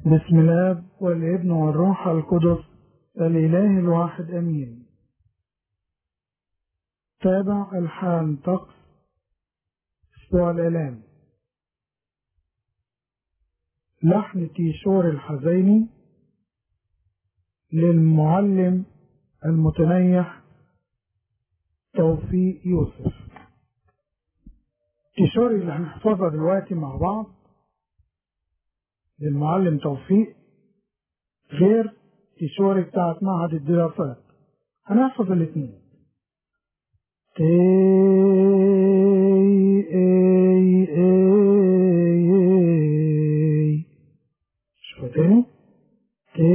بسم الاب والابن والروح القدس الاله الواحد امين. تابع الحان طقس اسبوع الالام، لحن تيشور الحزيني للمعلم المتنيح توفيق يوسف. تيشور اللي هنحفظها دلوقتي مع بعض للمعلم توفيق غير تيشور بتاعت معهد الدراسات، هنحفظ الاثنين. تي اي اي اي، شوف تاني. تي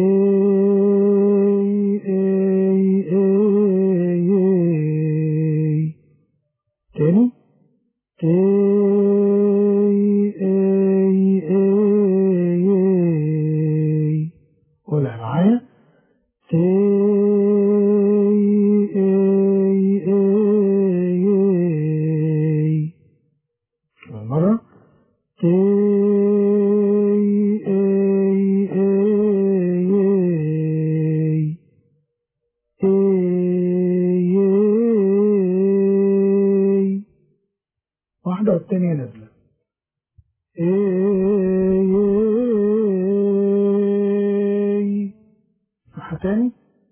اي اي اي، تاني. تي اي اي اي، قولها معايا. تي اي اي اي، كمان مرة. تي اي اي اي اي، واحدة والتانية نازلة. اي، صح تاني.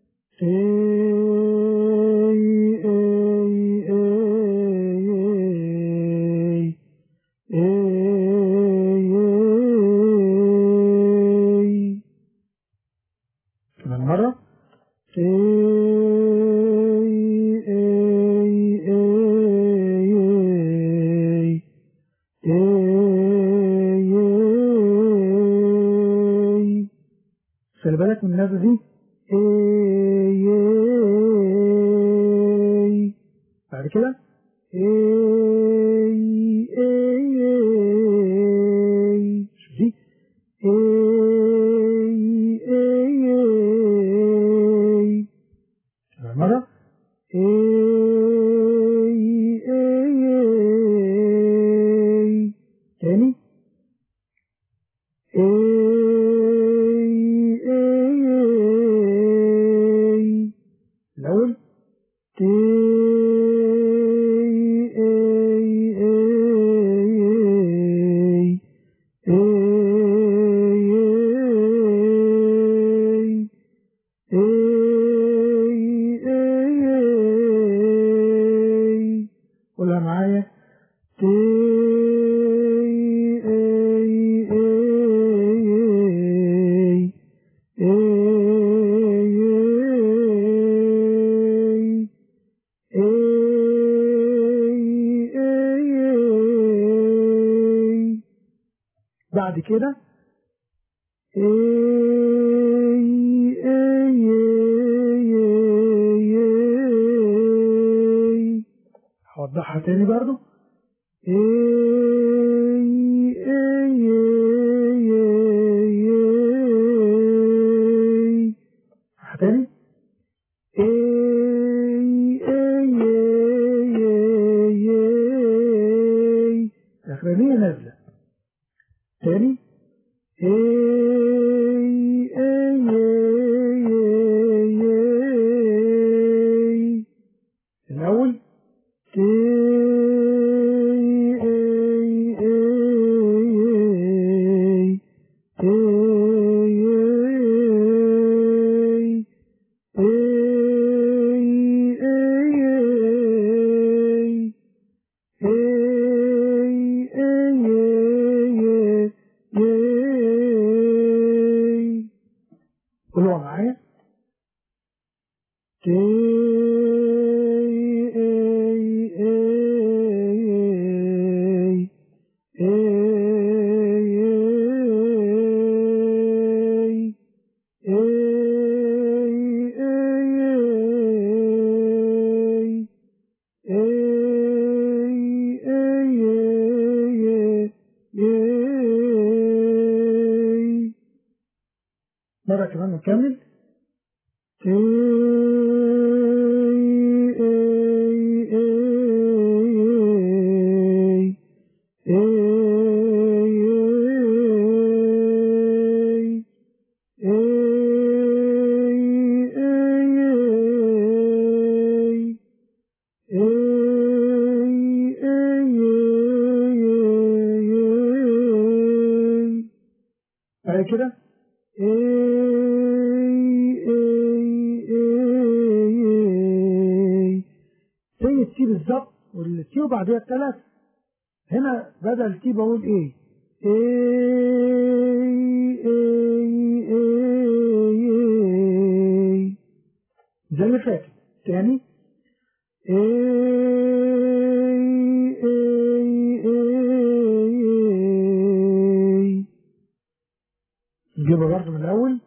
كمان مرة. خلي بالك من النازلة دي. بعد كده شوف دي. مرة. تاني. الأول. قولها معايا. بعد كده هوضحها تاني برضو. تاني. الأخرانية نازلة. تاني. الأول. قولوا معايا. مرة كمان نكمل. ورايا كده زي التي بالظبط، والتي وبعديها الثلاث. هنا بدل التي بقول زي اللي فاتت. تاني نجيبها برضه من الأول.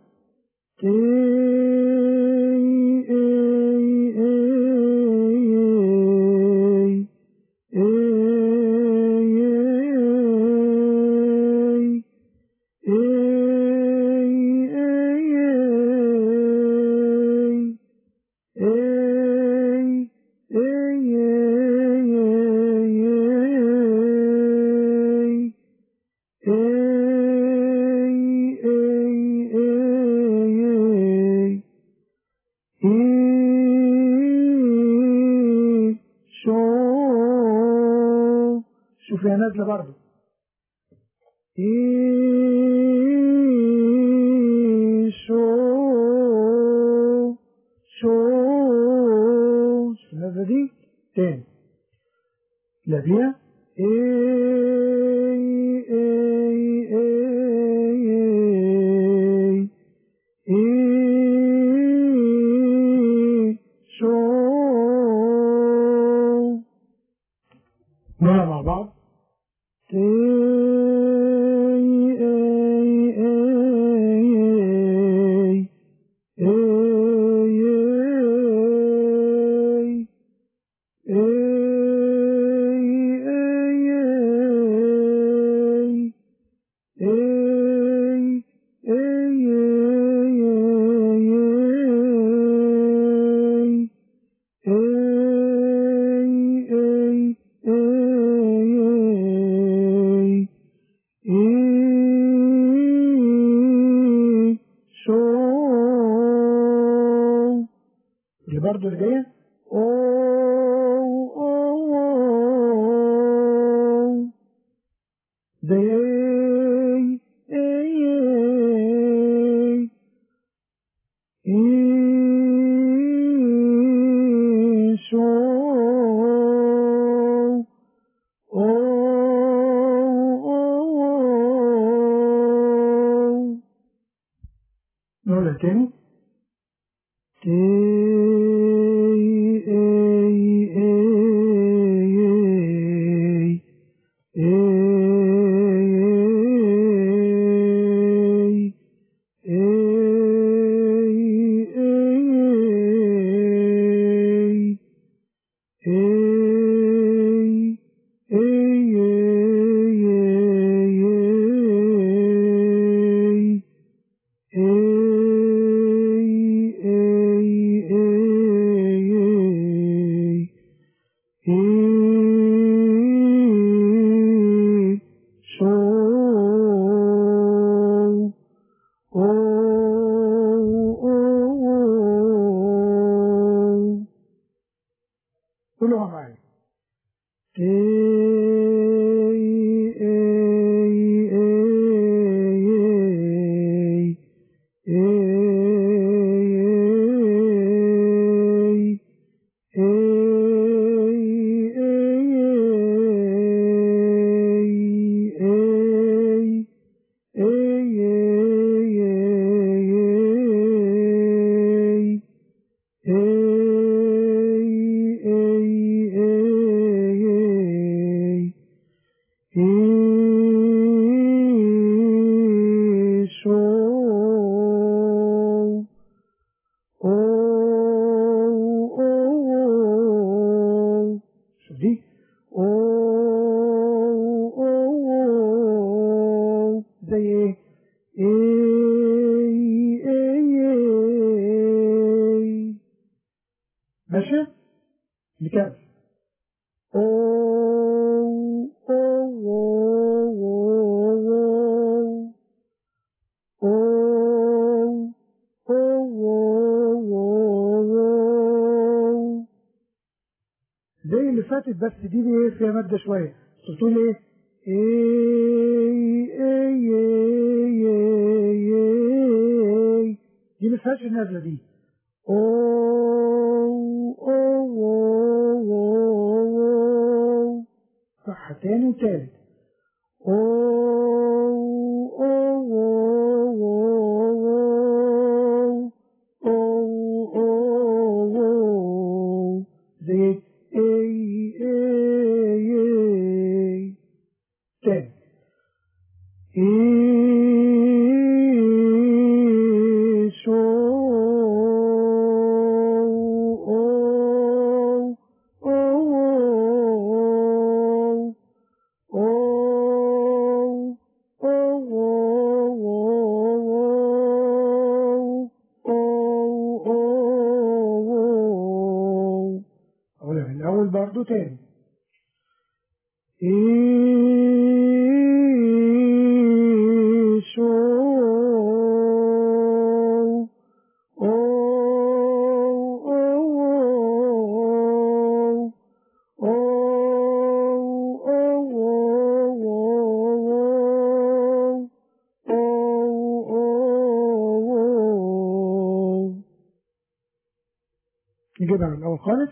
شوف هي نازلة برضه شوف النازلة دي. تاني لا فيها نقولها مع بعض. اللي برضه اللي جايه زي نقولها تاني. قولوها معايا. دي زي ماشي نكمل. زي اللي فاتت، بس دي فيها مادة شوية. بتقول ايه؟ دي ما فيهاش النازلة دي. أو أو أو أو. صح، تاني وتالت. أو أو أو أو أو أو. زي أي أي أي. تاني. أقولها من الأول برضو تاني. نجيبها من الأول خالص.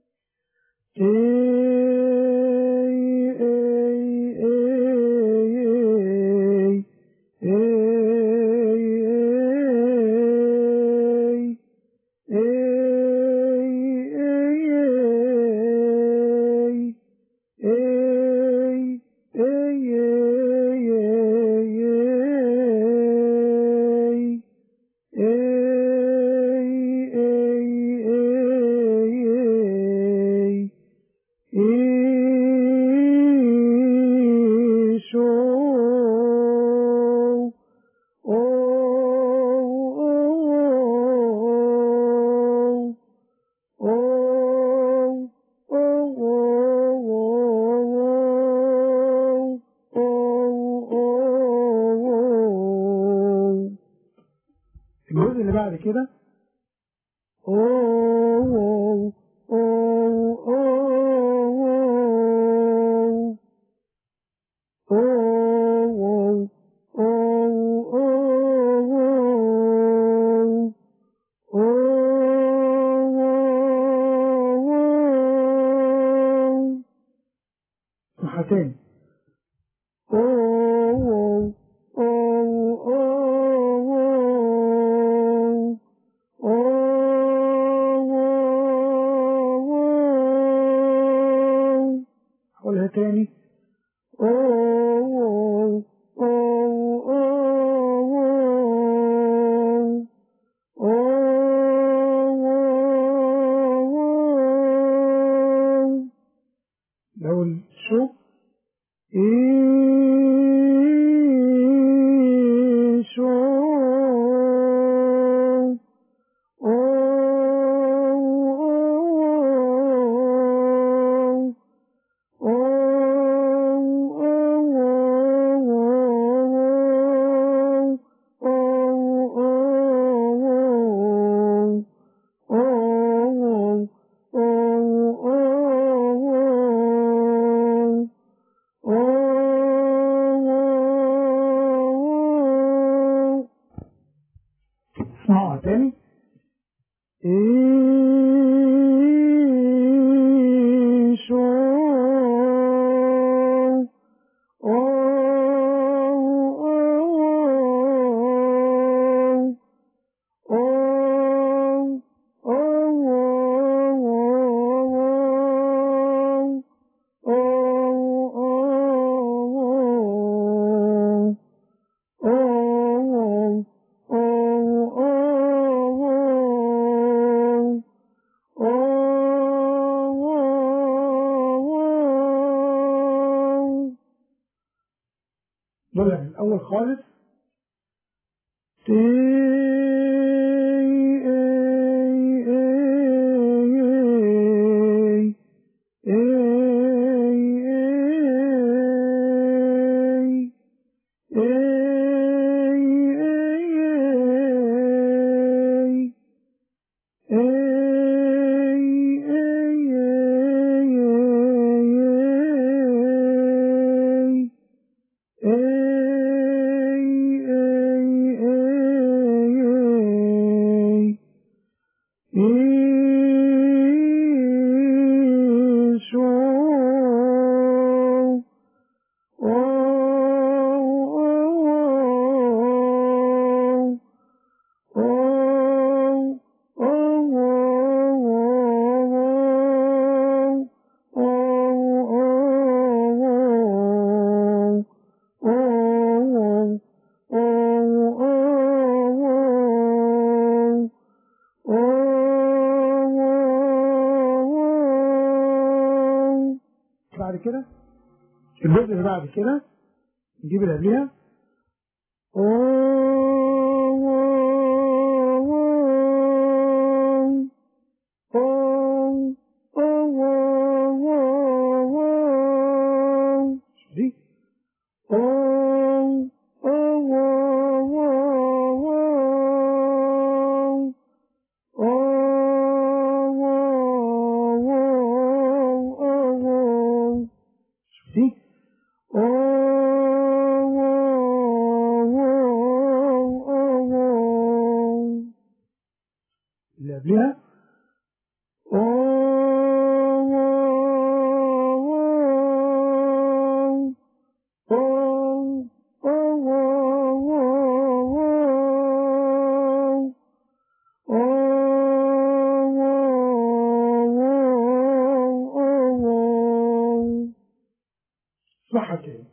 الجزء اللي بعد كده تاني. قولها تاني. الأول شو اسمعوا تاني. دول من الأول خالص. كده الجزء اللي بعد كده نجيب اللي قبليها دي دي اللي قبلها اسمعها تاني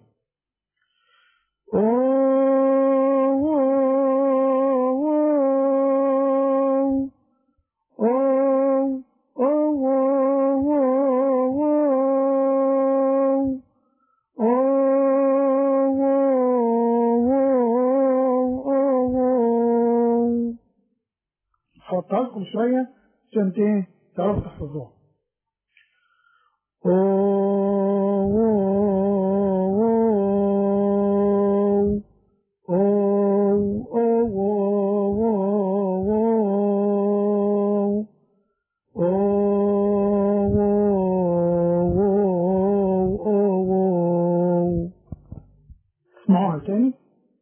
هحطها لكم شوية عشان تعرفوا تحفظوها. اسمعوها تاني.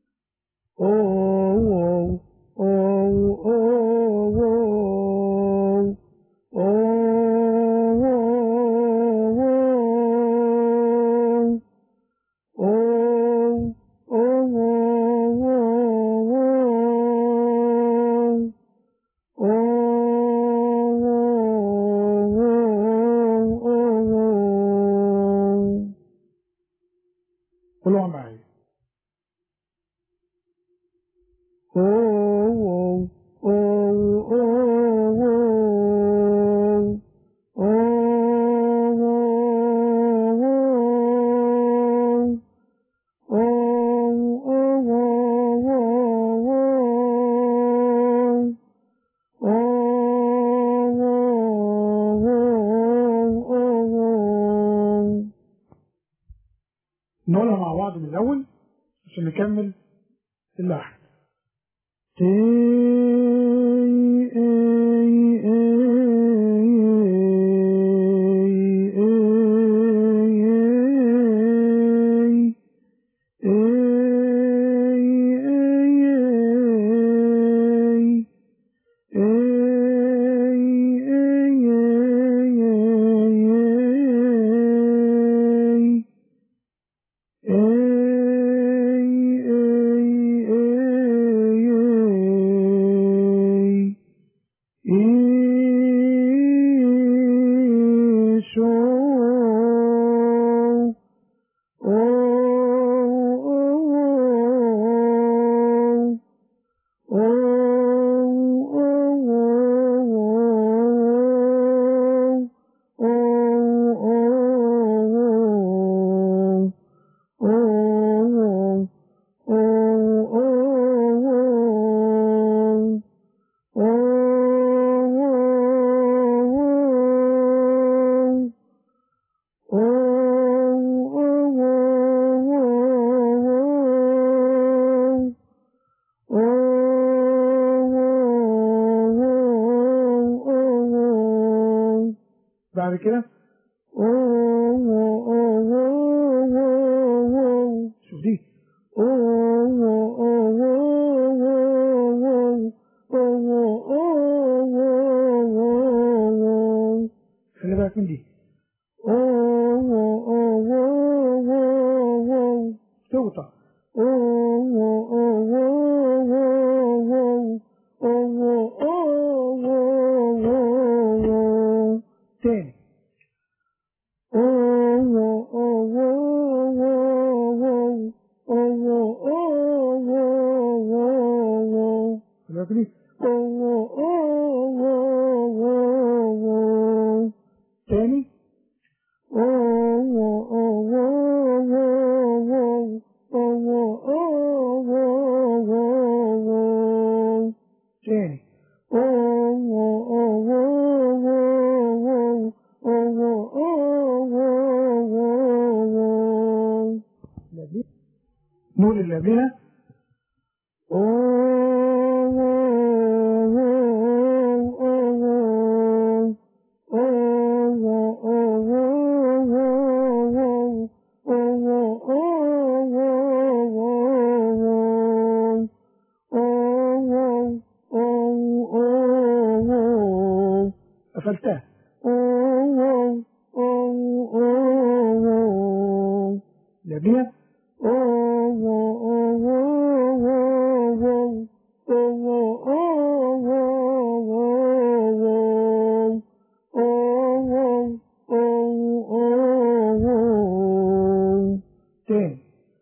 قولوها معايا. نقولها مع بعض من الأول عشان نكمل اللحن. بعد كده شوف دي خلي بالك من دي توطى تاني نقول اللي قبلها قفلتها. اللي قبلها تاني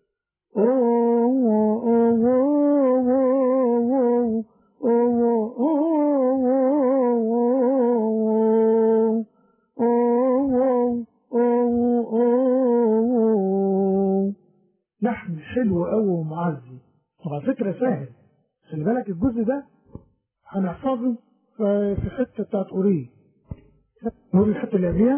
لحن حلو قوي ومعزي، وعلى فكرة سهل. خلي بالك الجزء ده هنحفظه في الحتة بتاعت أوريه. نقول الحتة اللي قبليها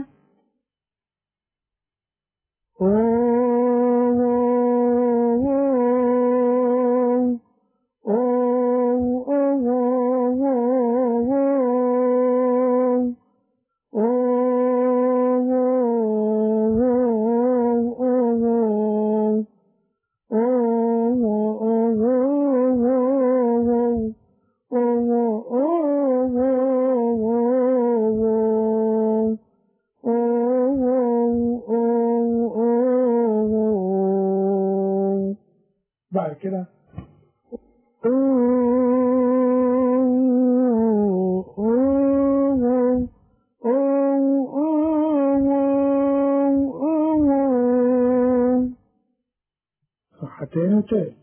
بعد كده صحتين وتالت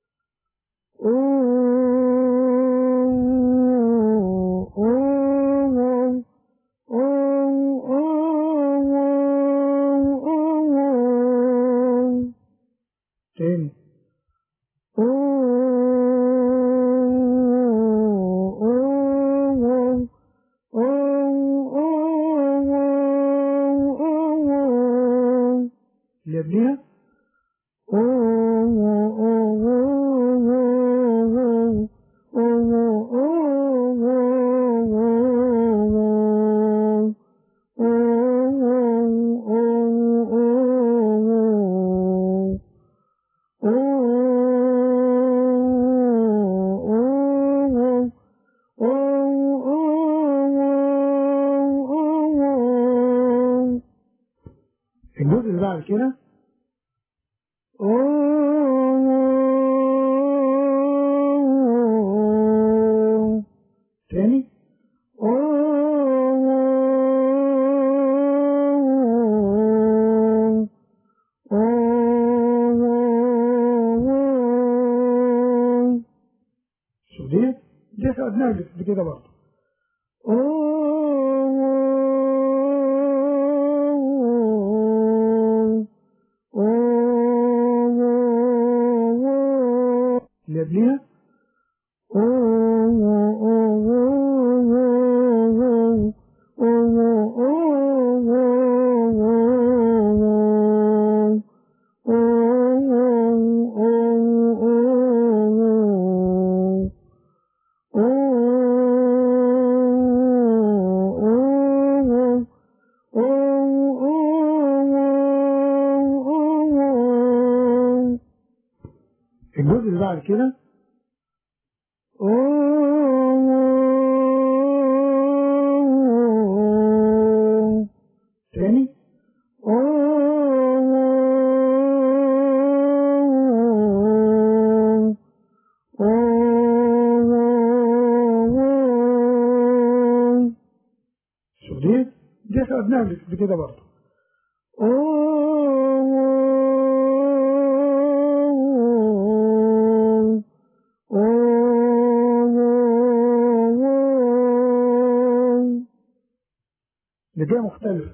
تاني اللي قبليها الجزء اللي بعد كده تاني شوف دي خدناها بكده برضه اللي قبليها الجزء اللي بعد كده تاني شوف دي خدناها بكده برضه اللي جاي مختلف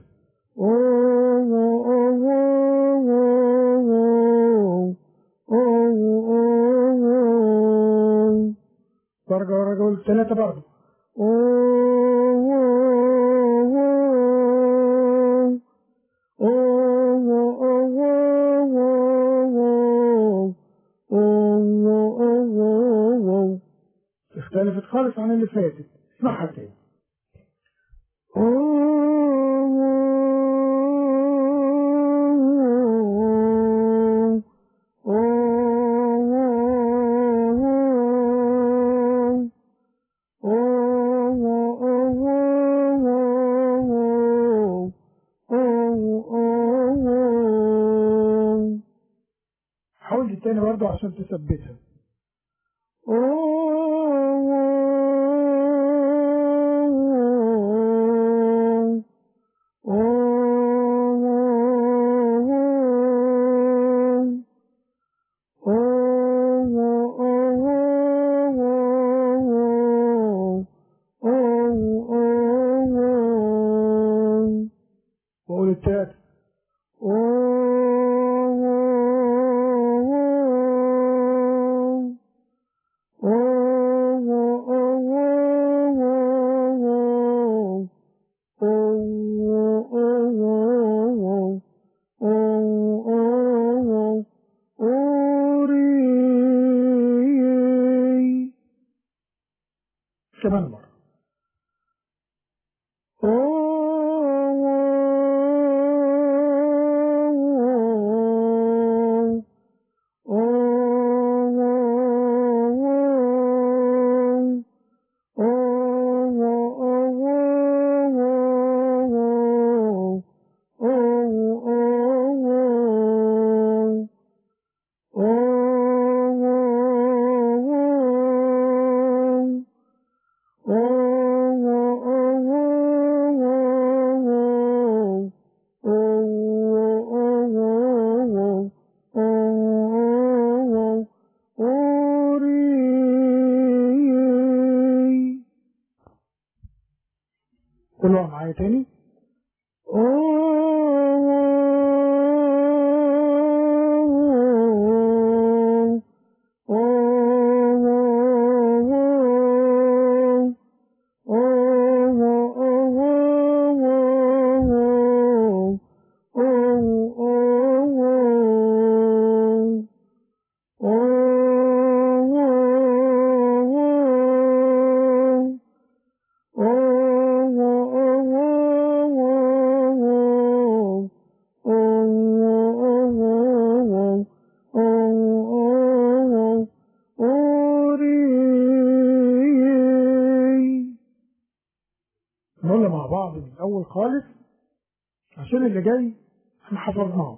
درجة ورجل ثلاثة برضه خالص عن اللي فاتت. اسمعها تاني. حاول تاني برضه عشان تثبتها. وقول التالت. كمان مرة. قولوها معايا تاني. نقولها مع بعض من الأول خالص عشان اللي جاي احنا حفظناه.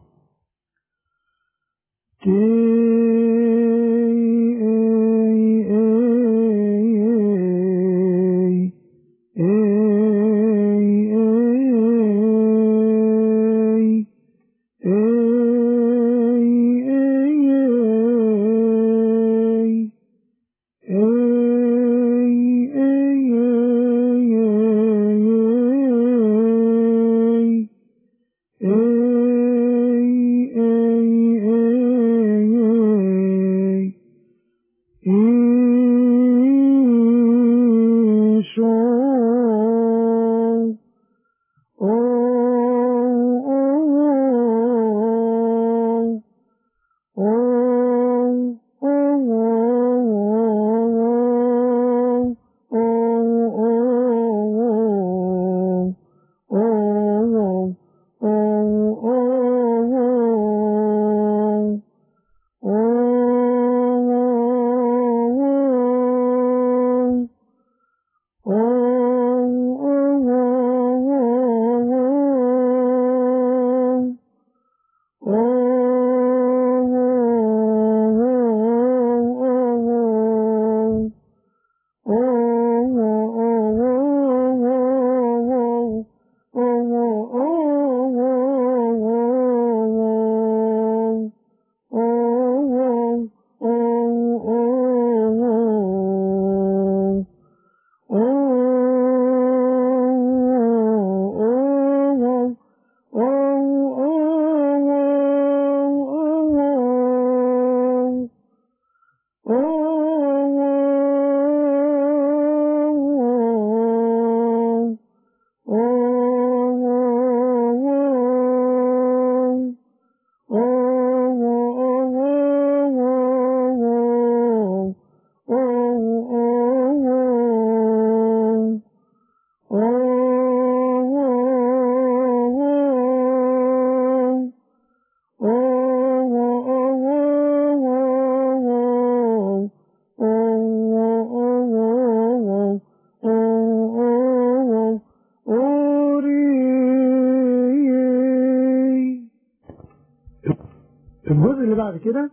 الجزء اللي بعد كده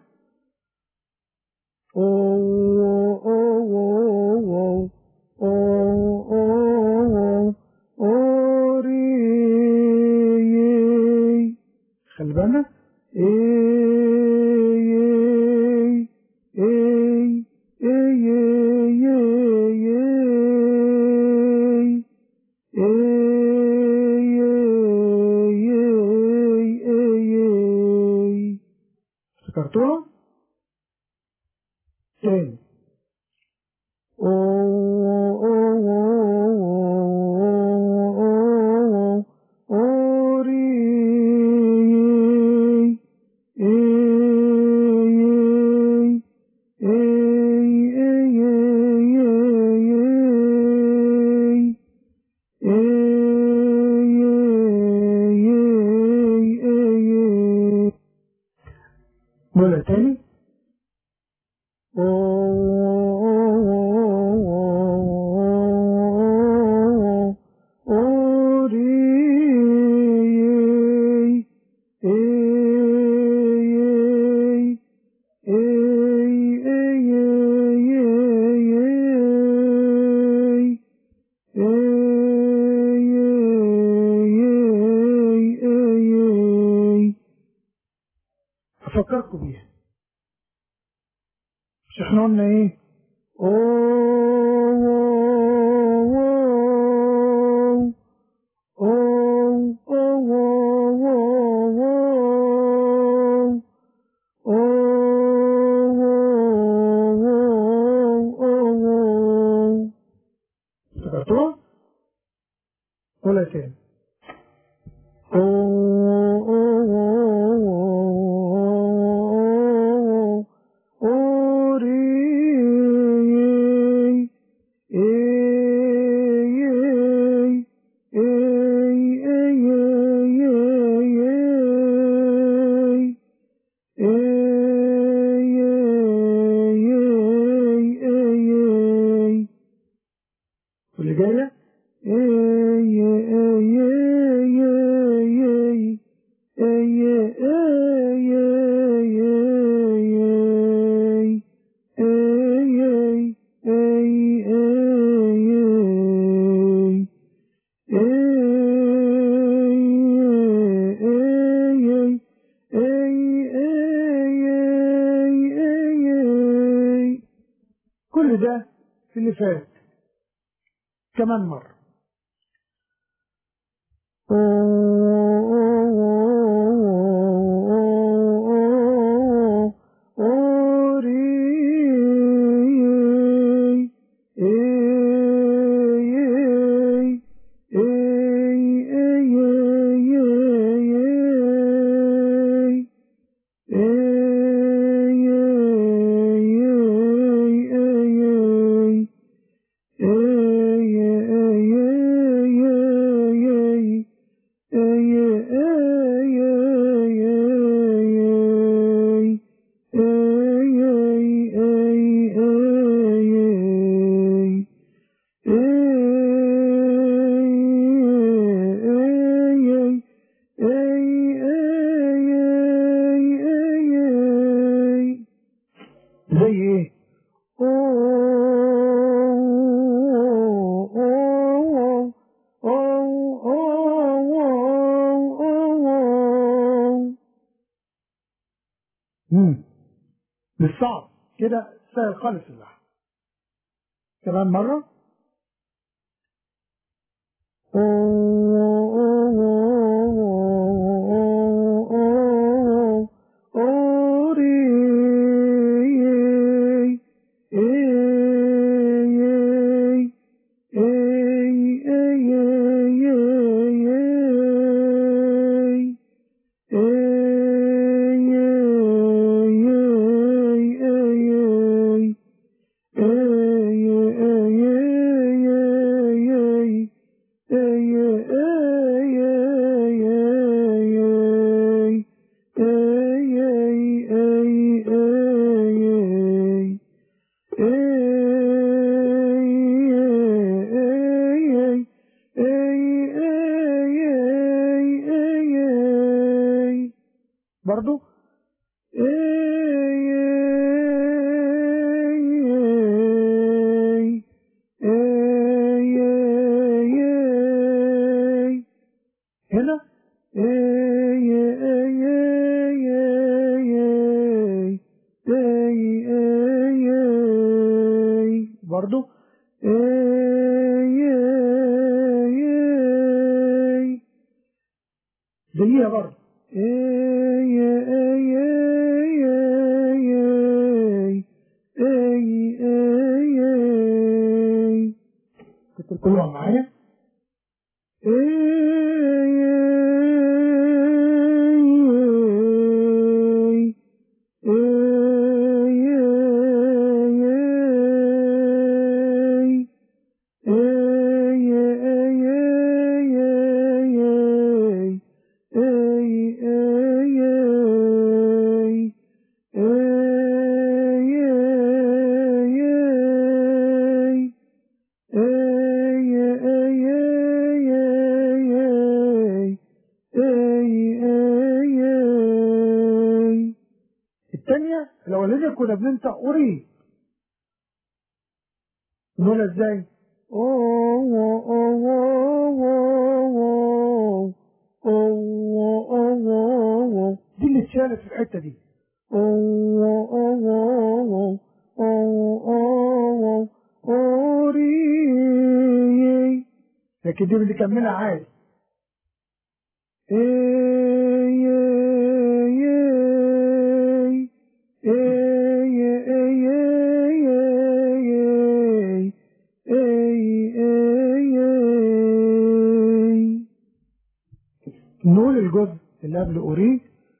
خلي بالنا افتكرتوها تاني نقولها تاني أفكركم بيها. مش احنا قلنا ايه؟ افتكرتوها؟ قولها تاني. واللي جاية كل ده في اللي فات. كمان مرة زي ايه؟ مش صعب كده، سهل خالص اللحن. كمان مرة برضو زيها برضو كنت بتقولها معايا الثانية الأولانية كنا بننطق أوري، نقولها ازاي؟ دي اللي اتشالت في الحتة دي. أوري، لكن دي بنكملها عادي. نقول الجزء اللي قبل أوري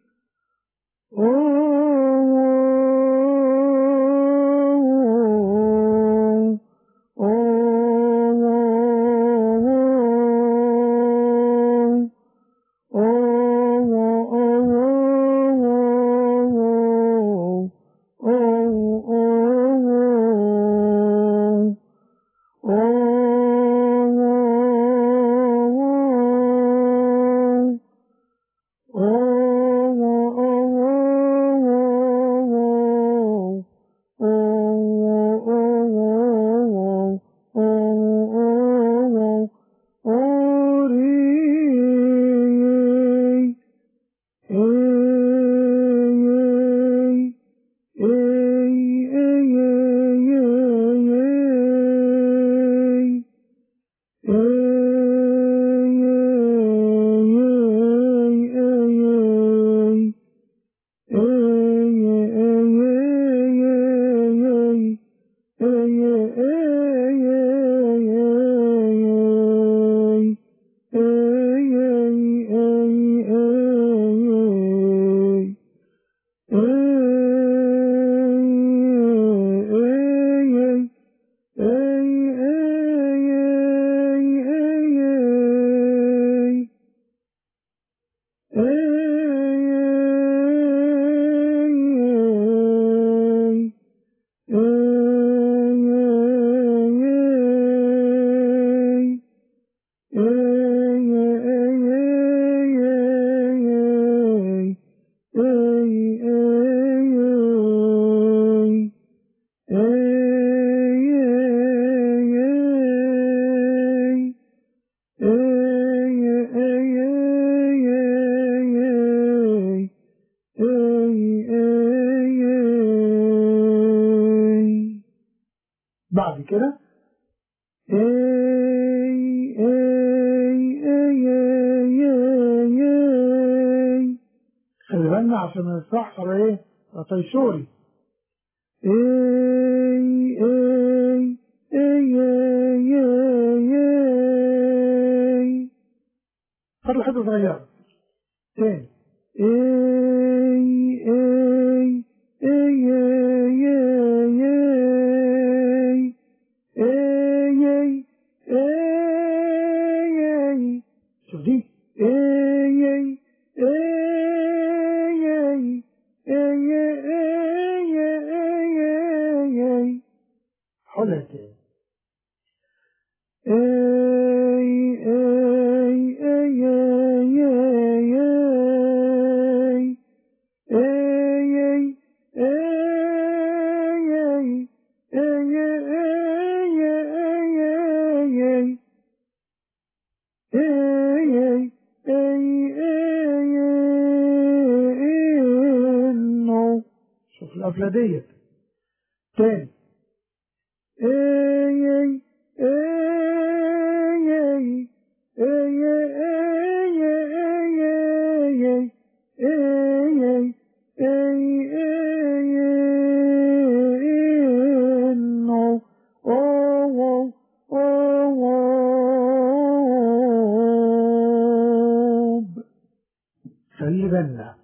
بعد كده خلي بالنا عشان ما نصحصح ايه طيشوري. خلي حاجة صغيرة تاني شوف دي حولها تاني شوف القفلة ديت تاني خلي بالنا.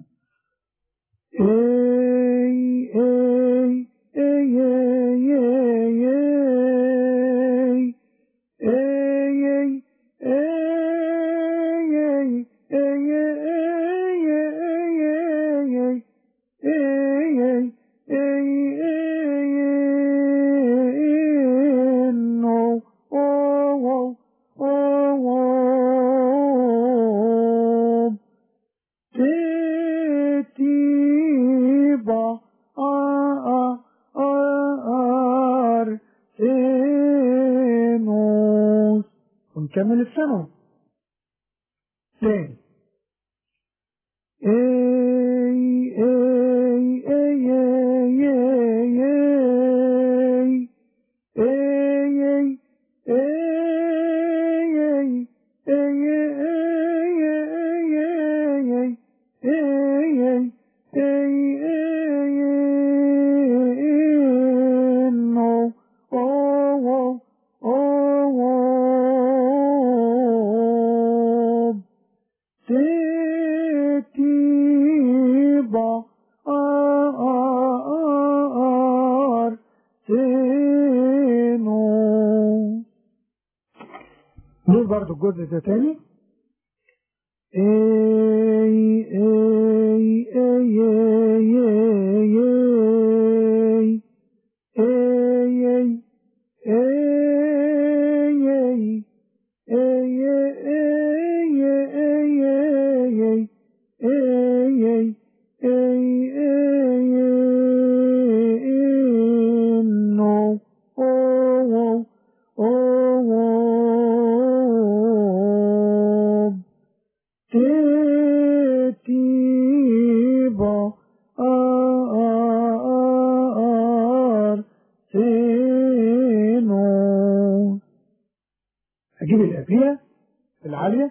ونكمل الثانوي تاني. نقول برضو الجزء ده تاني. أجيب الأبية العالية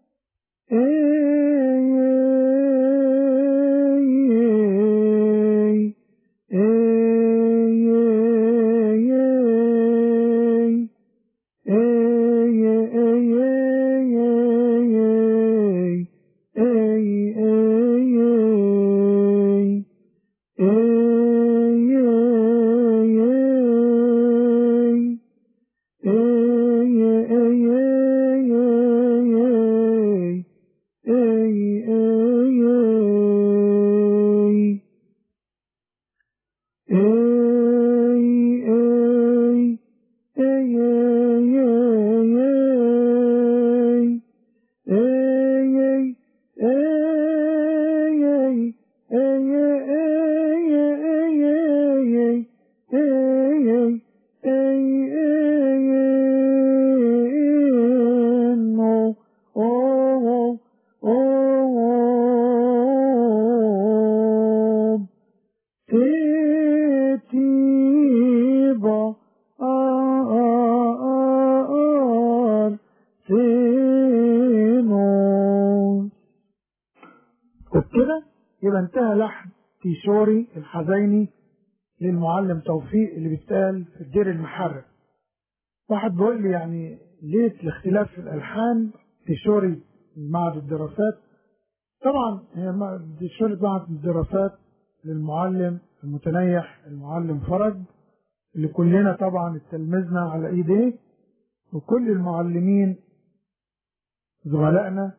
وبكده يبقى انتهى لحن تيشوري الحزيني للمعلم توفيق اللي بيتقال في الدير المحرر. واحد بيقول لي يعني ليه الاختلاف في الالحان؟ تيشوري معهد الدراسات، طبعا هي تيشوري معهد الدراسات للمعلم المتنيح المعلم فرج اللي كلنا طبعا اتلمذنا على ايديه، وكل المعلمين زملائنا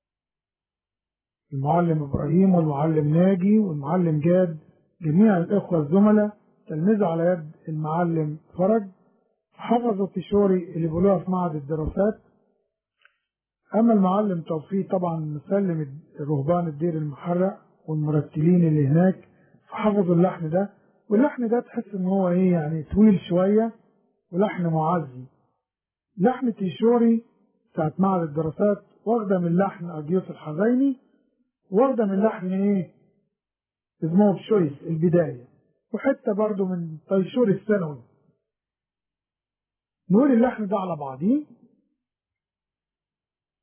المعلم ابراهيم والمعلم ناجي والمعلم جاد، جميع الاخوه الزملاء تلمذوا على يد المعلم فرج، حفظوا التيشوري اللي بيقولوها في معهد الدراسات. اما المعلم توفيق طبعا مسلم الرهبان الدير المحرق والمرتلين اللي هناك، فحفظوا اللحن ده، واللحن ده تحس ان هو ايه يعني طويل شويه ولحن معزي. لحن تيشوري بتاعت معهد الدراسات واخده من لحن اجيوس الحزيني، واخده من لحن ايه اسمه بشويس البدايه، وحته برضو من تيشوري الثانوي. نقول اللحن ده على بعضيه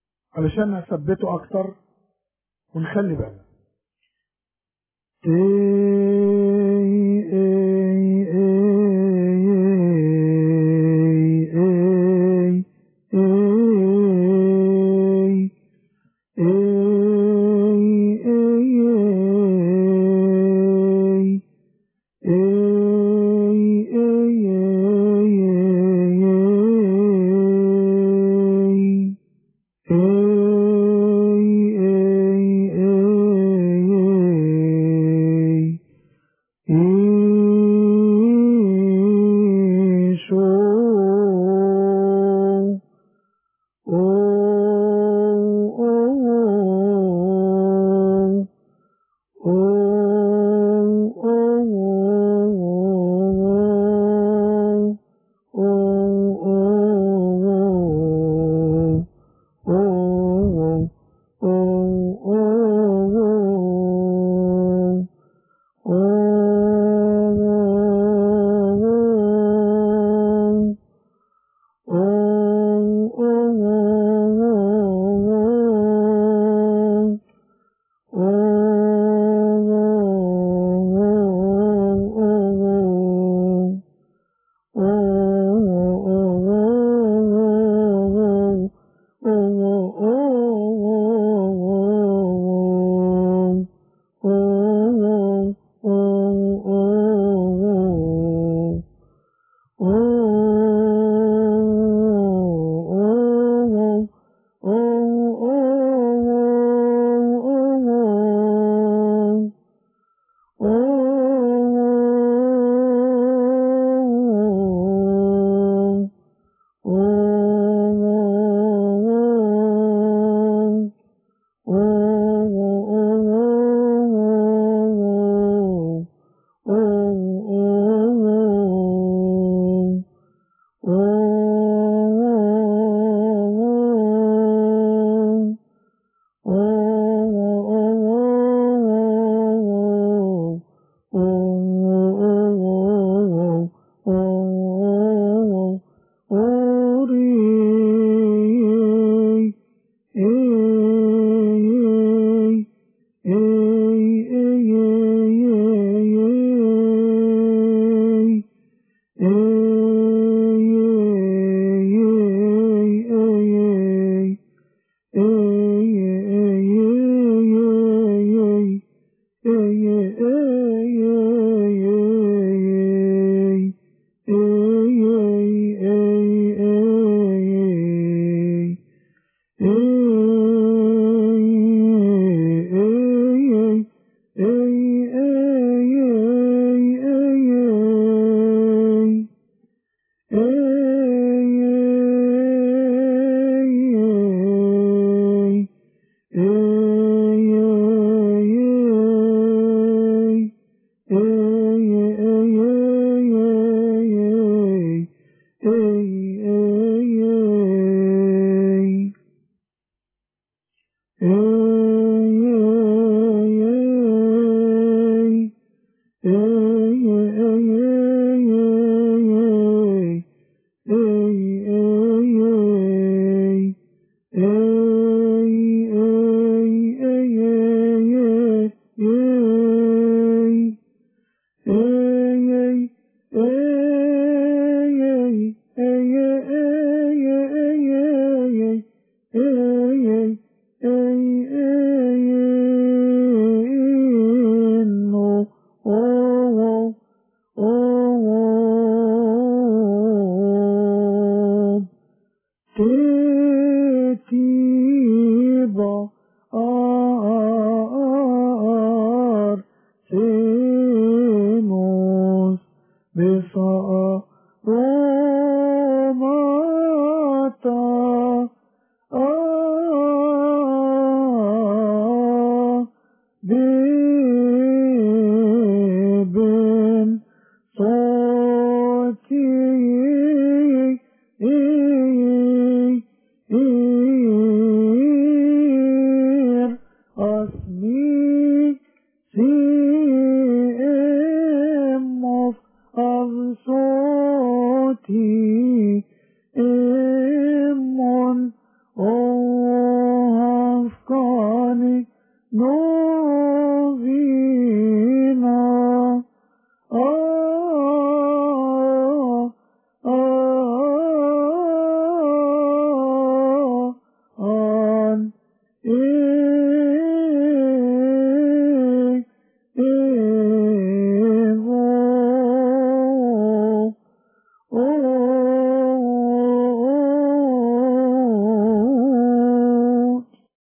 علشان نثبته اكتر ونخلي بالنا.